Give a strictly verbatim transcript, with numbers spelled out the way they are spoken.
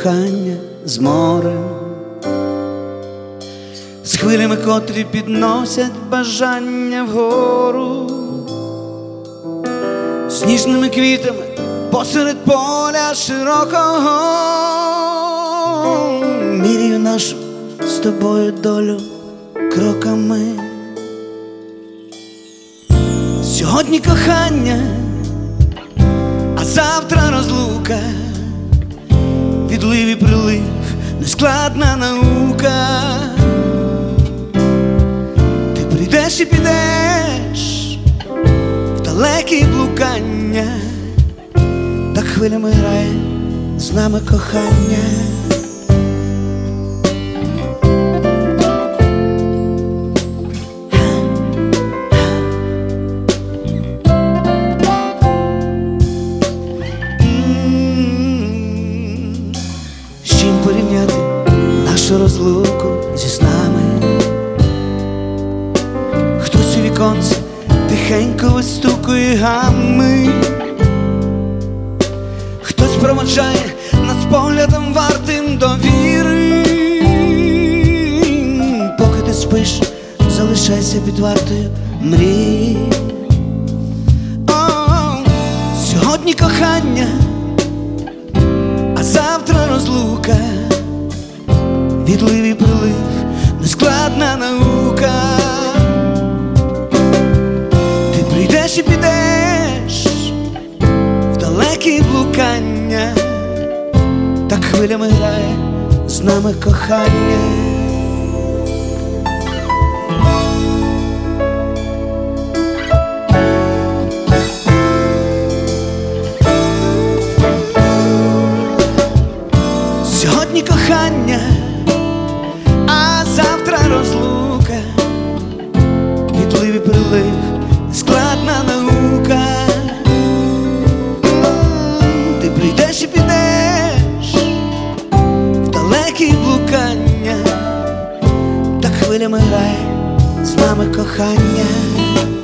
кохання з морем, з хвилями, котрі підносять бажання вгору, з ніжними квітами посеред поля широкого. Міряю нашу з тобою долю кроками. Сьогодні кохання, а завтра розлука, відлив і прилив, нескладна наука. Ти прийдеш і підеш в далекі блукання, так хвилями грає з нами кохання. Порівняти нашу розлуку зі снами. Хтось у віконце тихенько вистукує гами, хтось проводжає нас поглядом вартим довіри. Поки ти спиш, залишайся під вартою мрій. О, сьогодні кохання, а завтра розлука, відлив і прилив, нескладна наука. Ти прийдеш і підеш в далекі блукання, так хвилями грає з нами кохання. Сьогодні кохання, а завтра розлука, відлив і прилив, складна наука. Ти прийдеш і підеш в далекі блукання, так хвилями грає з нами кохання.